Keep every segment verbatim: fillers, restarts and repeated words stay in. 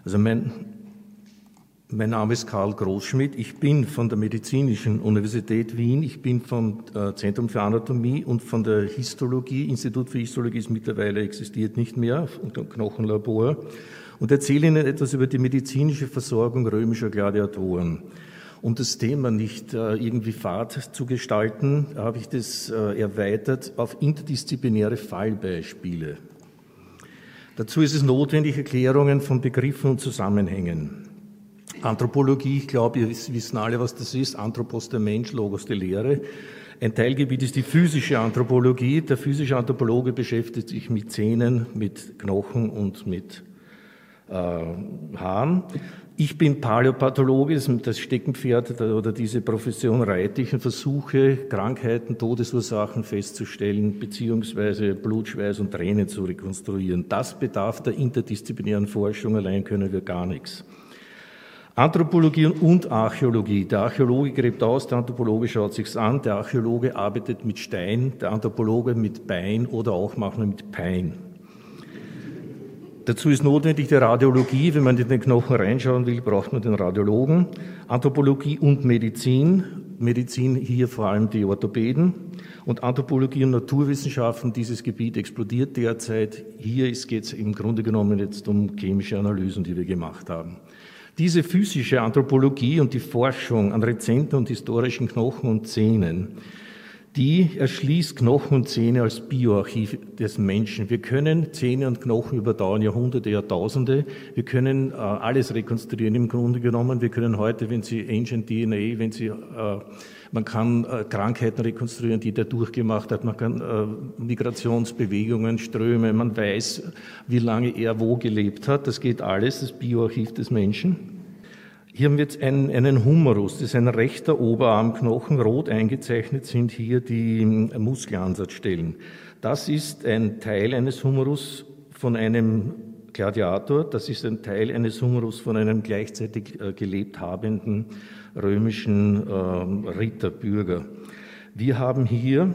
Also mein, mein Name ist Karl Großschmidt. Ich bin von der Medizinischen Universität Wien. Ich bin vom äh, Zentrum für Anatomie und von der Histologie. Institut für Histologie ist mittlerweile existiert nicht mehr, und ein Knochenlabor. Und erzähle Ihnen etwas über die medizinische Versorgung römischer Gladiatoren. Um das Thema nicht äh, irgendwie fad zu gestalten, habe ich das äh, erweitert auf interdisziplinäre Fallbeispiele. Dazu ist es notwendig, Erklärungen von Begriffen und Zusammenhängen. Anthropologie, ich glaube, ihr wissen alle, was das ist. Anthropos der Mensch, Logos die Lehre. Ein Teilgebiet ist die physische Anthropologie. Der physische Anthropologe beschäftigt sich mit Zähnen, mit Knochen und mit äh, Haaren. Ich bin Paläopathologe, das Steckenpferd oder diese Profession reite ich und versuche, Krankheiten, Todesursachen festzustellen, beziehungsweise Blut, Schweiß und Tränen zu rekonstruieren. Das bedarf der interdisziplinären Forschung, allein können wir gar nichts. Anthropologie und Archäologie. Der Archäologe gräbt aus, der Anthropologe schaut sich's an, der Archäologe arbeitet mit Stein, der Anthropologe mit Bein oder auch manchmal mit Pein. Dazu ist notwendig die Radiologie. Wenn man in den Knochen reinschauen will, braucht man den Radiologen. Anthropologie und Medizin. Medizin hier vor allem die Orthopäden. Und Anthropologie und Naturwissenschaften, dieses Gebiet explodiert derzeit. Hier geht es im Grunde genommen jetzt um chemische Analysen, die wir gemacht haben. Diese physische Anthropologie und die Forschung an rezenten und historischen Knochen und Zähnen, die erschließt Knochen und Zähne als Bioarchiv des Menschen. Wir können Zähne und Knochen überdauern Jahrhunderte, Jahrtausende. Wir können äh, alles rekonstruieren im Grunde genommen. Wir können heute, wenn Sie Ancient D N A, wenn Sie, äh, man kann äh, Krankheiten rekonstruieren, die der durchgemacht hat. Man kann äh, Migrationsbewegungen, Ströme. Man weiß, wie lange er wo gelebt hat. Das geht alles, das Bioarchiv des Menschen. Hier haben wir jetzt einen, einen Humerus, das ist ein rechter Oberarmknochen, rot eingezeichnet sind hier die Muskelansatzstellen. Das ist ein Teil eines Humerus von einem Gladiator, das ist ein Teil eines Humerus von einem gleichzeitig äh, gelebt habenden römischen äh, Ritterbürger. Wir haben hier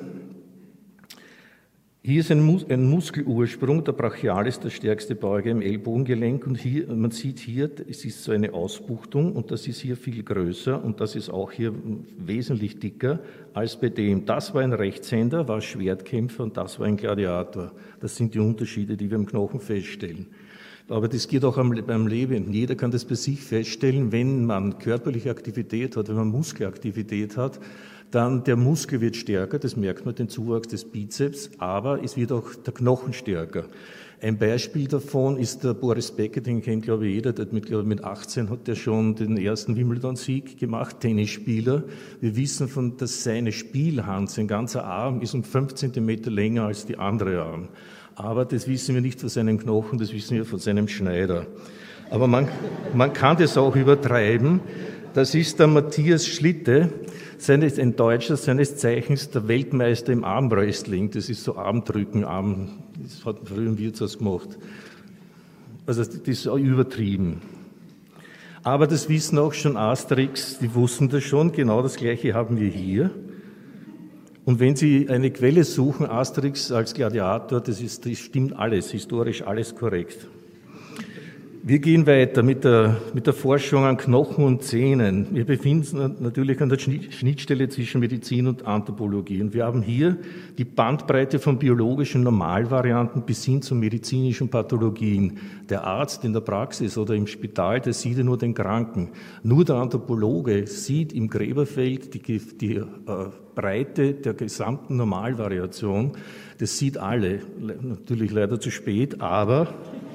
Hier ist ein, Mus- ein Muskelursprung, der Brachialis, der stärkste Beuger im Ellbogengelenk. Und hier, man sieht hier, es ist so eine Ausbuchtung und das ist hier viel größer und das ist auch hier wesentlich dicker als bei dem. Das war ein Rechtshänder, war Schwertkämpfer und das war ein Gladiator. Das sind die Unterschiede, die wir im Knochen feststellen. Aber das geht auch beim Leben. Jeder kann das bei sich feststellen, wenn man körperliche Aktivität hat, wenn man Muskelaktivität hat, dann der Muskel wird stärker, das merkt man, den Zuwachs des Bizeps, aber es wird auch der Knochen stärker. Ein Beispiel davon ist der Boris Becker, den kennt glaube ich jeder, der hat mit, glaube ich, mit achtzehn hat er schon den ersten Wimbledon-Sieg gemacht, Tennisspieler. Wir wissen, von, dass seine Spielhand, sein ganzer Arm ist um fünf Zentimeter länger als die andere Arm. Aber das wissen wir nicht von seinem Knochen, das wissen wir von seinem Schneider. Aber man, man kann das auch übertreiben. Das ist der Matthias Schlitte, seines, ein Deutscher, seines Zeichens der Weltmeister im Armwrestling. Das ist so Armdrücken, Arm, das hat früher im Wirtshaus gemacht. Also das ist auch übertrieben. Aber das wissen auch schon Asterix, die wussten das schon, genau das Gleiche haben wir hier. Und wenn Sie eine Quelle suchen, Asterix als Gladiator, das, ist, das stimmt alles, historisch alles korrekt. Wir gehen weiter mit der, mit der Forschung an Knochen und Zähnen. Wir befinden uns natürlich an der Schnittstelle zwischen Medizin und Anthropologie. Und wir haben hier die Bandbreite von biologischen Normalvarianten bis hin zu medizinischen Pathologien. Der Arzt in der Praxis oder im Spital, der sieht ja nur den Kranken. Nur der Anthropologe sieht im Gräberfeld die, die äh, Breite der gesamten Normalvariation. Das sieht alle. Natürlich leider zu spät, aber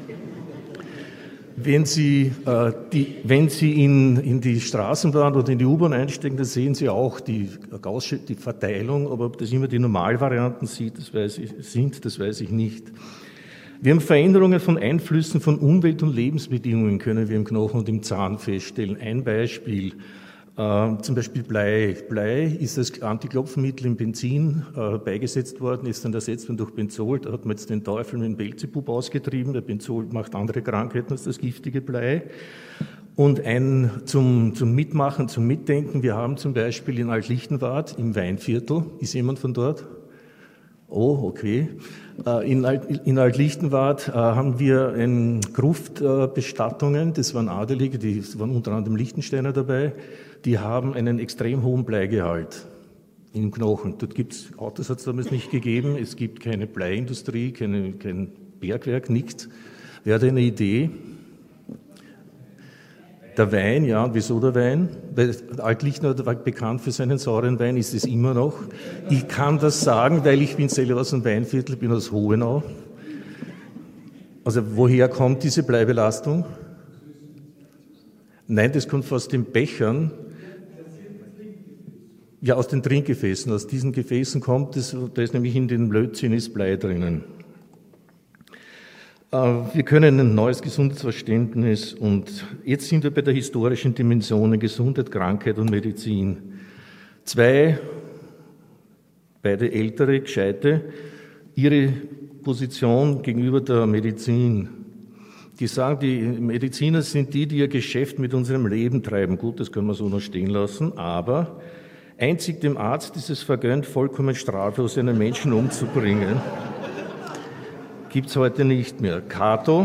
Wenn Sie, äh, die, wenn Sie in, in die Straßenbahn oder in die U-Bahn einsteigen, dann sehen Sie auch die, die Verteilung, aber ob das immer die Normalvarianten sieht, das weiß ich, sind, das weiß ich nicht. Wir haben Veränderungen von Einflüssen von Umwelt- und Lebensbedingungen können wir im Knochen und im Zahn feststellen. Ein Beispiel. Äh, zum Beispiel Blei. Blei ist als Antiklopfmittel im Benzin äh, beigesetzt worden, ist dann ersetzt worden durch Benzol. Da hat man jetzt den Teufel mit dem Beelzebub ausgetrieben. Der Benzol macht andere Krankheiten als das giftige Blei. Und ein zum, zum Mitmachen, zum Mitdenken. Wir haben zum Beispiel in Altlichtenwart im Weinviertel, ist jemand von dort? Oh, okay. In, Alt, in Alt-Lichtenwart äh, haben wir ein Gruftbestattungen, das waren Adelige, die waren unter anderem Lichtensteiner dabei, die haben einen extrem hohen Bleigehalt im Knochen. Dort gibt's, Autos hat es damals nicht gegeben, es gibt keine Bleiindustrie, keine, kein Bergwerk, nichts. Wäre da eine Idee? Der Wein, ja, und wieso der Wein? Weil Alt-Lichtenwart war bekannt für seinen sauren Wein, ist es immer noch. Ich kann das sagen, weil ich bin selber aus dem Weinviertel, bin aus Hohenau. Also woher kommt diese Bleibelastung? Nein, das kommt aus den Bechern. Ja, aus den Trinkgefäßen. Aus diesen Gefäßen kommt es, da ist nämlich in den Lötzinn ist Blei drinnen. Wir können ein neues Gesundheitsverständnis und jetzt sind wir bei der historischen Dimension Gesundheit, Krankheit und Medizin. Zwei, beide ältere, gescheite, ihre Position gegenüber der Medizin. Die sagen, die Mediziner sind die, die ihr Geschäft mit unserem Leben treiben. Gut, das können wir so noch stehen lassen, aber einzig dem Arzt ist es vergönnt, vollkommen straflos einen Menschen umzubringen. Gibt's heute nicht mehr. Cato.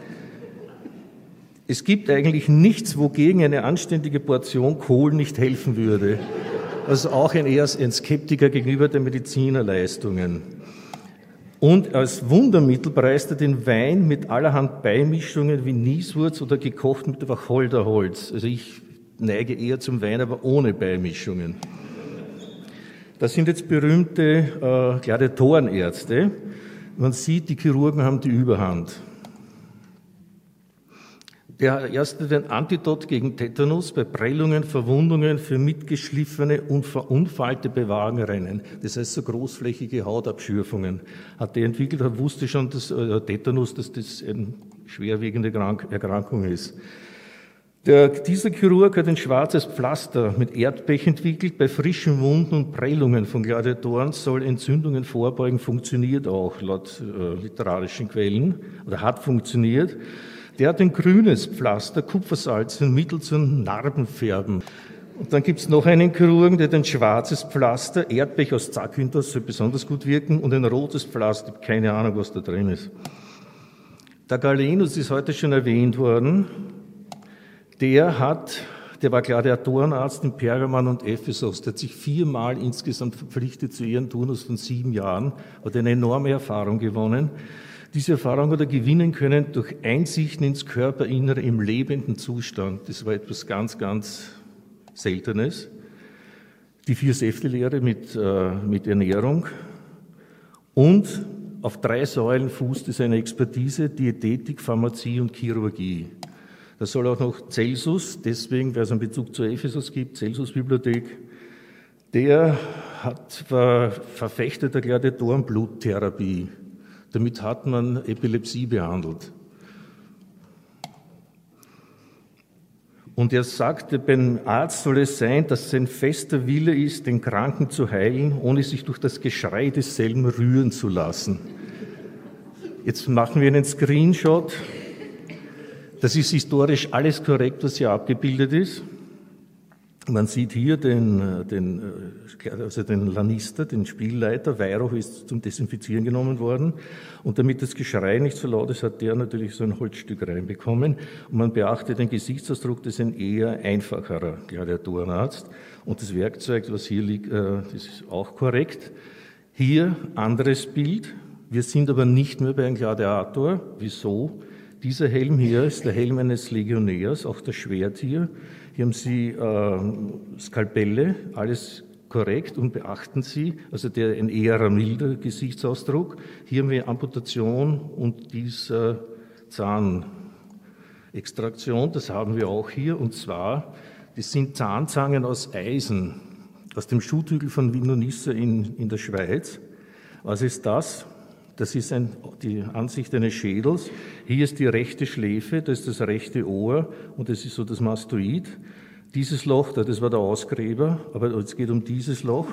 Es gibt eigentlich nichts, wogegen eine anständige Portion Kohl nicht helfen würde. Also auch ein eher ein Skeptiker gegenüber den Medizinerleistungen. Und als Wundermittel preist er den Wein mit allerhand Beimischungen wie Nieswurz oder gekocht mit Wacholderholz. Also ich neige eher zum Wein, aber ohne Beimischungen. Das sind jetzt berühmte äh, Gladiatorenärzte. Man sieht, die Chirurgen haben die Überhand. Der erste den Antidot gegen Tetanus bei Prellungen, Verwundungen für mitgeschliffene und verunfallte Wagenrennen. Das heißt so großflächige Hautabschürfungen. Hat der entwickelt, er wusste schon, dass äh, Tetanus, dass das eine schwerwiegende Krank- Erkrankung ist. Der, dieser Chirurg hat ein schwarzes Pflaster mit Erdpech entwickelt. Bei frischen Wunden und Prellungen von Gladiatoren soll Entzündungen vorbeugen, funktioniert auch laut äh, literarischen Quellen oder hat funktioniert. Der hat ein grünes Pflaster, Kupfersalz, ein Mittel zum Narbenfärben. Und dann gibt's noch einen Chirurgen, der hat ein schwarzes Pflaster, Erdpech aus Zacynthos soll besonders gut wirken, und ein rotes Pflaster, keine Ahnung, was da drin ist. Der Galenus ist heute schon erwähnt worden. Der hat, der war Gladiatorenarzt in Pergamon und Ephesus. Der hat sich viermal insgesamt verpflichtet zu ihren Turnus von sieben Jahren, hat eine enorme Erfahrung gewonnen. Diese Erfahrung hat er gewinnen können durch Einsichten ins Körperinnere im lebenden Zustand. Das war etwas ganz, ganz Seltenes. Die Vier-Säfte-Lehre mit, äh, mit Ernährung. Und auf drei Säulen fußte seine Expertise: Diätetik, Pharmazie und Chirurgie. Da soll auch noch Celsus, deswegen, weil es einen Bezug zu Ephesus gibt, Celsus-Bibliothek, der hat, war Verfechter der Gladiatorenbluttherapie. Damit hat man Epilepsie behandelt. Und er sagte, beim Arzt soll es sein, dass sein fester Wille ist, den Kranken zu heilen, ohne sich durch das Geschrei desselben rühren zu lassen. Jetzt machen wir einen Screenshot. Das ist historisch alles korrekt, was hier abgebildet ist. Man sieht hier den, den, also den Lanister, den Spielleiter. Weihrauch ist zum Desinfizieren genommen worden. Und damit das Geschrei nicht so laut ist, hat der natürlich so ein Holzstück reinbekommen. Und man beachtet den Gesichtsausdruck, das ist ein eher einfacherer Gladiatorenarzt. Und das Werkzeug, was hier liegt, das ist auch korrekt. Hier anderes Bild. Wir sind aber nicht mehr bei einem Gladiator. Wieso? Dieser Helm hier ist der Helm eines Legionärs, auch das Schwert hier. Hier haben Sie äh, Skalpelle, alles korrekt, und beachten Sie, also der ein eher milder Gesichtsausdruck. Hier haben wir Amputation und dieser Zahnextraktion, das haben wir auch hier, und zwar, das sind Zahnzangen aus Eisen, aus dem Schuhtügel von Vinonissa in, in der Schweiz. Was ist das? Das ist ein, die Ansicht eines Schädels. Hier ist die rechte Schläfe, das ist das rechte Ohr, und das ist so das Mastoid. Dieses Loch, das war der Ausgräber, aber es geht um dieses Loch.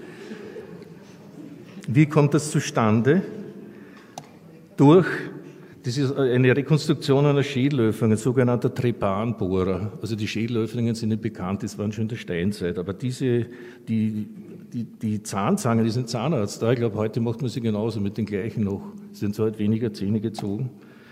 Wie kommt das zustande? Durch Das ist eine Rekonstruktion einer Schädelöffnung, ein sogenannter Trepanbohrer. Also die Schädelöffnungen sind nicht bekannt, das waren schon in der Steinzeit. Aber diese, die, die, die Zahnzangen, die sind Zahnarzt da. Ich glaube, heute macht man sie genauso mit den gleichen noch. Es sind so halt weniger Zähne gezogen.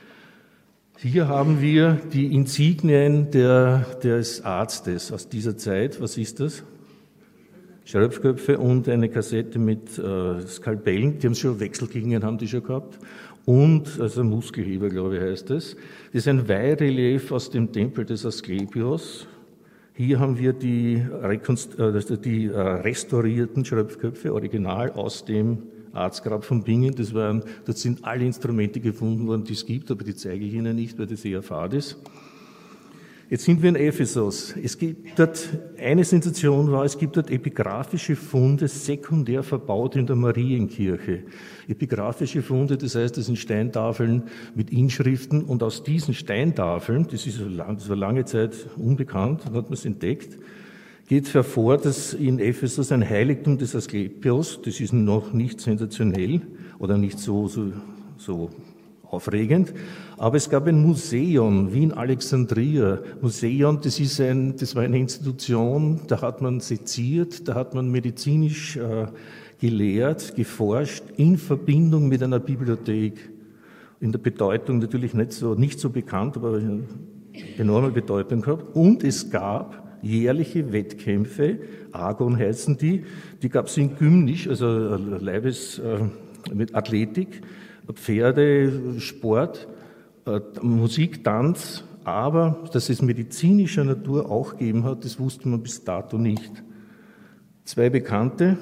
Hier haben wir die Insignien der, des Arztes aus dieser Zeit. Was ist das? Schröpfköpfe und eine Kassette mit äh, Skalpellen. Die haben schon Wechselklingen, haben die schon gehabt. Und, also Muskelheber, glaube ich, heißt es. Das ist ein Weihrelief aus dem Tempel des Asklepios. Hier haben wir die, Rekonst- äh, die äh, restaurierten Schröpfköpfe, original aus dem Arztgrab von Bingen. Das waren, dort sind alle Instrumente gefunden worden, die es gibt, aber die zeige ich Ihnen nicht, weil das eher fad ist. Jetzt sind wir in Ephesus. Es gibt dort, eine Sensation war, es gibt dort epigraphische Funde sekundär verbaut in der Marienkirche. Epigraphische Funde, das heißt, das sind Steintafeln mit Inschriften und aus diesen Steintafeln, das ist das war lange Zeit unbekannt, dann hat man es entdeckt, geht hervor, dass in Ephesus ein Heiligtum des Asklepios, das ist noch nicht sensationell oder nicht so, so, so aufregend, aber es gab ein Museum, wie in Alexandria. Museum, das ist ein, das war eine Institution, da hat man seziert, da hat man medizinisch äh, gelehrt, geforscht, in Verbindung mit einer Bibliothek. In der Bedeutung natürlich nicht so, nicht so bekannt, aber eine enorme Bedeutung gehabt. Und es gab jährliche Wettkämpfe, Argon heißen die, die gab es in Gymnisch, also Leibes, äh, mit Athletik, Pferde, Sport, äh, Musik, Tanz, aber dass es medizinischer Natur auch gegeben hat, das wusste man bis dato nicht. Zwei Bekannte,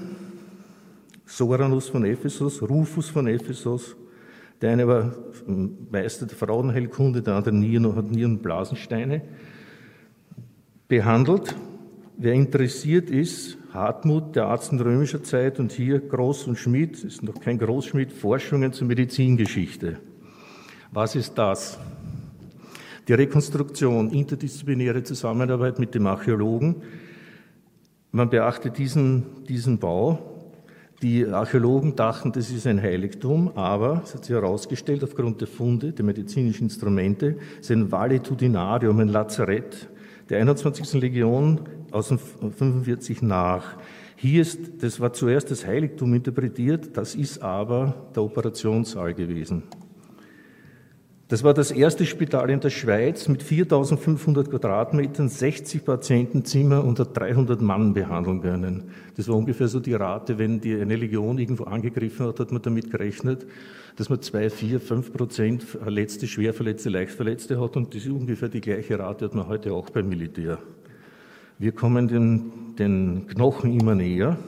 Soranus von Ephesus, Rufus von Ephesus, der eine war Meister der Frauenheilkunde, der andere Nieren, hat Nierenblasensteine behandelt. Wer interessiert ist, Hartmut, der Arzt in römischer Zeit, und hier Groß und Schmidt, ist noch kein Großschmidt, Forschungen zur Medizingeschichte. Was ist das? Die Rekonstruktion, interdisziplinäre Zusammenarbeit mit dem Archäologen. Man beachtet diesen, diesen Bau. Die Archäologen dachten, das ist ein Heiligtum, aber es hat sich herausgestellt, aufgrund der Funde, der medizinischen Instrumente, es ist ein Valetudinarium, ein Lazarett der einundzwanzigsten Legion aus dem fünfundvierzig nach. Hier ist, das war zuerst das Heiligtum interpretiert, das ist aber der Operationssaal gewesen. Das war das erste Spital in der Schweiz mit viertausendfünfhundert Quadratmetern, sechzig Patientenzimmer und hat dreihundert Mann behandeln können. Das war ungefähr so die Rate, wenn die eine Legion irgendwo angegriffen hat, hat man damit gerechnet, dass man zwei, vier, fünf Prozent Verletzte, Schwerverletzte, Leichtverletzte hat, und das ist ungefähr die gleiche Rate hat man heute auch beim Militär. Wir kommen den, den Knochen immer näher.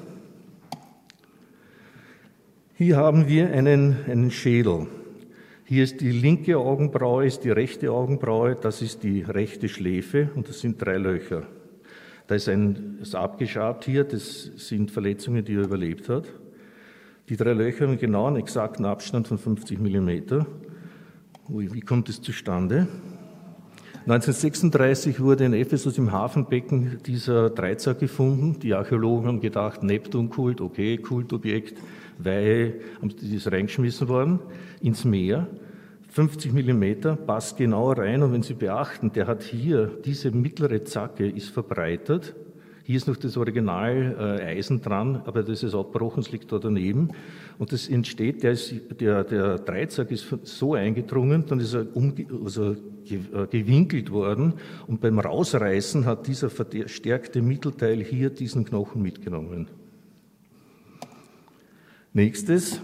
Hier haben wir einen, einen Schädel. Hier ist die linke Augenbraue, ist die rechte Augenbraue, das ist die rechte Schläfe und das sind drei Löcher. Da ist ein, ist abgeschabt hier, das sind Verletzungen, die er überlebt hat. Die drei Löcher haben genau einen exakten Abstand von fünfzig Millimeter. Wie kommt es zustande? neunzehnhundertsechsunddreißig wurde in Ephesus im Hafenbecken dieser Dreizack gefunden. Die Archäologen haben gedacht, Neptunkult, okay, Kultobjekt, Weihe, die ist reingeschmissen worden ins Meer. fünfzig Millimeter, passt genau rein, und wenn Sie beachten, der hat hier, diese mittlere Zacke ist verbreitert. Hier ist noch das Original äh, Eisen dran, aber das ist abgebrochen, es liegt da daneben. Und das entsteht, der, ist, der, der Dreizack ist so eingedrungen, dann ist er umge, also ge, äh, gewinkelt worden, und beim Rausreißen hat dieser verstärkte Mittelteil hier diesen Knochen mitgenommen. Nächstes,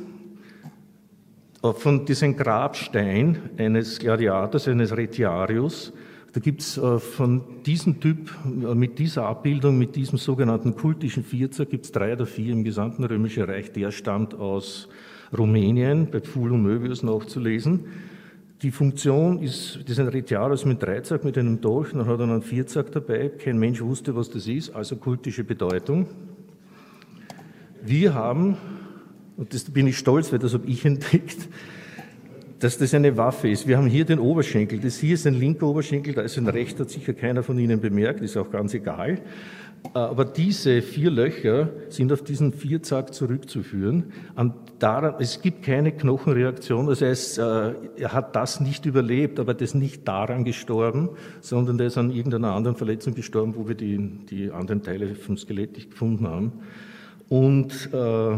von diesem Grabstein eines Gladiators, eines Retiarius. Da gibt es von diesem Typ, mit dieser Abbildung, mit diesem sogenannten kultischen Vierzack, gibt es drei oder vier im gesamten Römischen Reich. Der stammt aus Rumänien, bei Pfuhl und Möbius nachzulesen. Die Funktion ist, das ist ein Retiarius mit Dreizack, mit einem Dolch, dann hat er einen Vierzack dabei. Kein Mensch wusste, was das ist, also kultische Bedeutung. Wir haben, und das bin ich stolz, weil das habe ich entdeckt, dass das eine Waffe ist. Wir haben hier den Oberschenkel. Das hier ist ein linker Oberschenkel, da ist ein rechter, hat sicher keiner von Ihnen bemerkt, ist auch ganz egal. Aber diese vier Löcher sind auf diesen Vierzack zurückzuführen. Und daran, es gibt keine Knochenreaktion, das heißt, er hat das nicht überlebt, aber das ist nicht daran gestorben, sondern der ist an irgendeiner anderen Verletzung gestorben, wo wir die, die anderen Teile vom Skelett nicht gefunden haben. Und äh,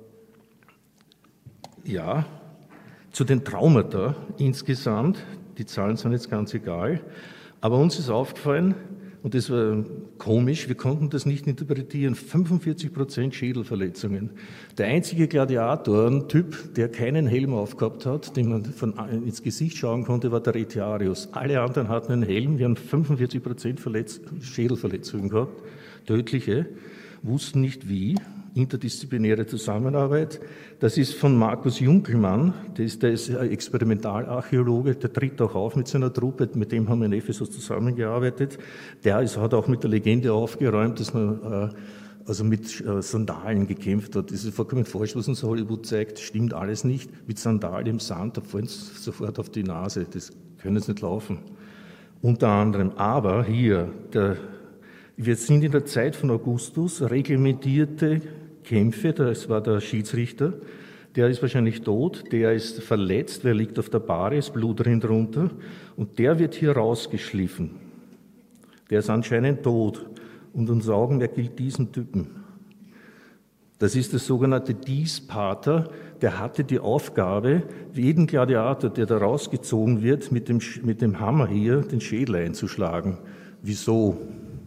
ja, zu den Traumata insgesamt, die Zahlen sind jetzt ganz egal, aber uns ist aufgefallen, und das war komisch, wir konnten das nicht interpretieren, fünfundvierzig Prozent Schädelverletzungen. Der einzige Gladiatoren-Typ, der keinen Helm aufgehabt hat, den man von ins Gesicht schauen konnte, war der Retiarius. Alle anderen hatten einen Helm, die haben fünfundvierzig Prozent Verletz- Schädelverletzungen gehabt, tödliche, wussten nicht wie. Interdisziplinäre Zusammenarbeit. Das ist von Markus Junkelmann, der ist, der ist Experimentalarchäologe, der tritt auch auf mit seiner Truppe, mit dem haben wir in Ephesus zusammengearbeitet. Der ist, hat auch mit der Legende aufgeräumt, dass man äh, also mit äh, Sandalen gekämpft hat. Das ist vollkommen falsch, was uns Hollywood zeigt, stimmt alles nicht. Mit Sandalen im Sand, da fallen sie sofort auf die Nase, das können sie nicht laufen. Unter anderem, aber hier, der, wir sind in der Zeit von Augustus, reglementierte Kämpfe, das war der Schiedsrichter, der ist wahrscheinlich tot, der ist verletzt, der liegt auf der Bahre, ist Blut drin drunter und der wird hier rausgeschliffen. Der ist anscheinend tot und unser Augenmerk gilt diesen Typen. Das ist der sogenannte Dies Pater, der hatte die Aufgabe, jeden Gladiator, der da rausgezogen wird, mit dem, mit dem Hammer hier den Schädel einzuschlagen. Wieso?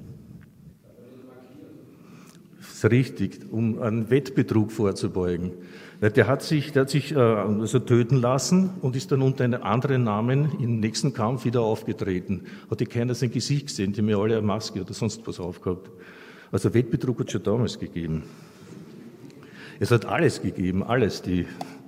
Das ist richtig, um einen Wettbetrug vorzubeugen. Der hat sich, der hat sich äh, also töten lassen und ist dann unter einem anderen Namen im nächsten Kampf wieder aufgetreten. Hat ja keiner sein Gesicht gesehen, die haben ja alle eine Maske oder sonst was aufgehabt. Also Wettbetrug hat es schon damals gegeben. Es hat alles gegeben, alles. Die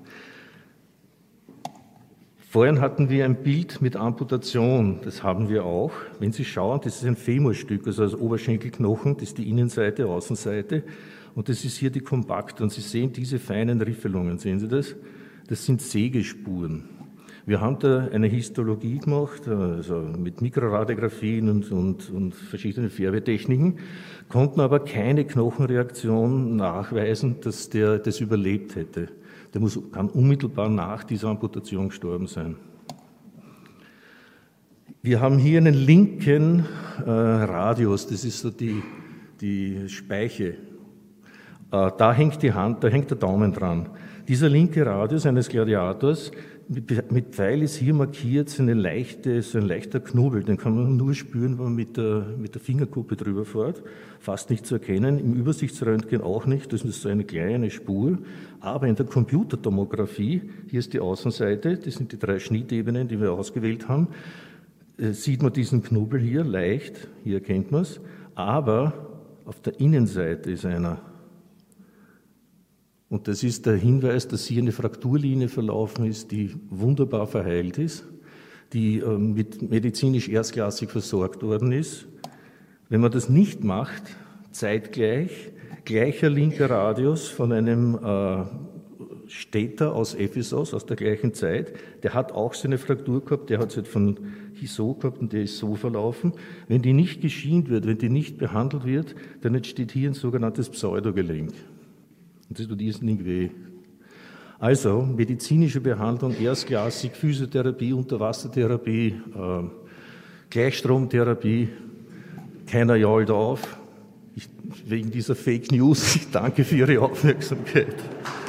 Vorhin hatten wir ein Bild mit Amputation, das haben wir auch. Wenn Sie schauen, das ist ein Femurstück, also das Oberschenkelknochen, das ist die Innenseite, Außenseite und das ist hier die kompakte. Und Sie sehen diese feinen Riffelungen, sehen Sie das? Das sind Sägespuren. Wir haben da eine Histologie gemacht, also mit Mikroradiographien und, und, und verschiedenen Färbetechniken, konnten aber keine Knochenreaktion nachweisen, dass der das überlebt hätte. Der muss, kann unmittelbar nach dieser Amputation gestorben sein. Wir haben hier einen linken äh, Radius, das ist so die, die Speiche. Äh, da hängt die Hand, da hängt der Daumen dran. Dieser linke Radius eines Gladiators, mit, mit Pfeil ist hier markiert, so, eine leichte, so ein leichter Knubbel, den kann man nur spüren, wenn man mit der, mit der Fingerkuppe drüber fährt. Fast nicht zu erkennen, im Übersichtsröntgen auch nicht, das ist so eine kleine Spur. Aber in der Computertomographie, hier ist die Außenseite, das sind die drei Schnittebenen, die wir ausgewählt haben, sieht man diesen Knubbel hier leicht, hier erkennt man es, aber auf der Innenseite ist einer. Und das ist der Hinweis, dass hier eine Frakturlinie verlaufen ist, die wunderbar verheilt ist, die äh, mit medizinisch erstklassig versorgt worden ist. Wenn man das nicht macht, zeitgleich, gleicher linker Radius von einem äh, Städter aus Ephesus, aus der gleichen Zeit, der hat auch so eine Fraktur gehabt, der hat es halt von so gehabt und der ist so verlaufen. Wenn die nicht geschient wird, wenn die nicht behandelt wird, dann entsteht hier ein sogenanntes Pseudogelenk. Und das tut irrsinnig weh. Also, medizinische Behandlung, erstklassig, Physiotherapie, Unterwassertherapie, äh, Gleichstromtherapie, keiner jault auf. Ich, wegen dieser Fake News, ich danke für Ihre Aufmerksamkeit.